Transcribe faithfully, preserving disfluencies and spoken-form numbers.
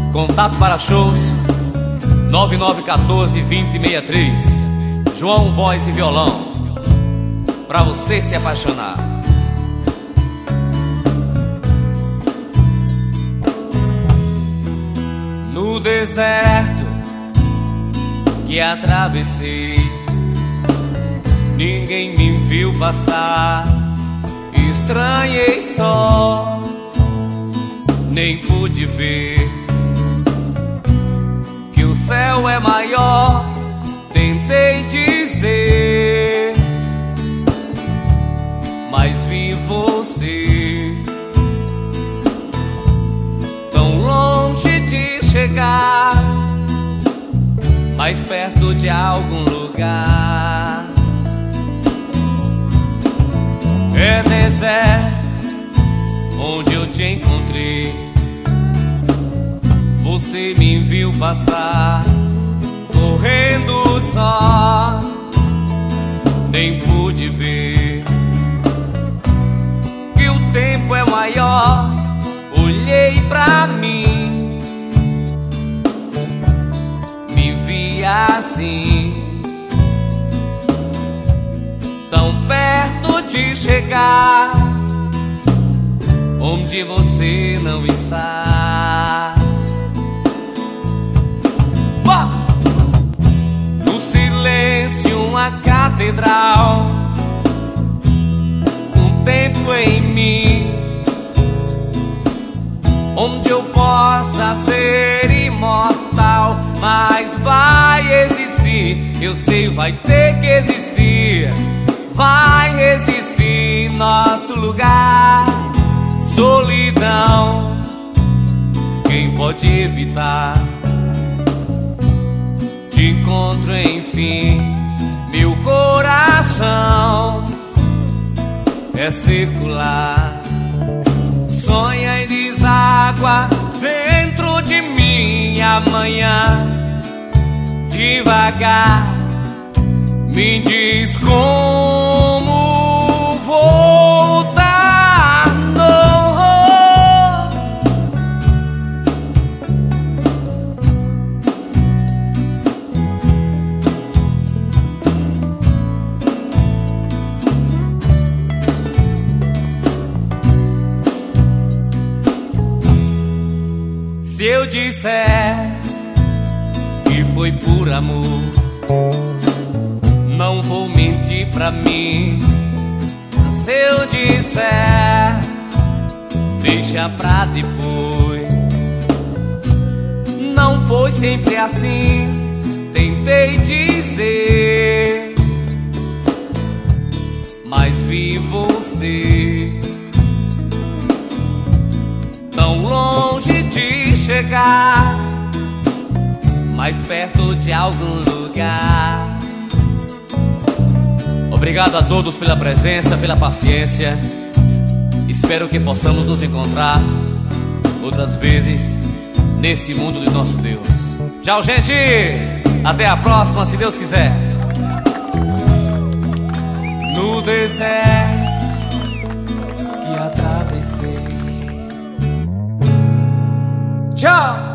Contato para shows nove nove um quatro, dois zero seis três. João, voz e violão, pra você se apaixonar. No deserto que atravessei, ninguém me viu passar. Estranhei só, nem pude ver que o céu é maior. Tentei dizer, mas vi você tão longe de chegar, mais perto de algum lugar. É deserto onde eu te encontrei, você me viu passar, correndo só, nem pude ver que o tempo é maior. Olhei pra mim, me vi assim, tão perto de chegar onde você não está. No silêncio, uma catedral, um tempo em mim, onde eu possa ser imortal. Mas vai existir, eu sei, vai ter que existir, vai existir nosso lugar. Solidão, quem pode evitar? Te encontro enfim, meu coração é circular, sonha e deságua dentro de mim. Amanhã, devagar, me diz como voltar. Se eu disser que foi por amor, não vou mentir pra mim. Se eu disser, deixa pra depois. Não foi sempre assim, tentei dizer, mas vi você tão longe de chegar, mais perto de algum lugar. Obrigado a todos pela presença, pela paciência. Espero que possamos nos encontrar outras vezes nesse mundo de nosso Deus. Tchau, gente! Até a próxima, se Deus quiser. No deserto que atravessei. Tchau!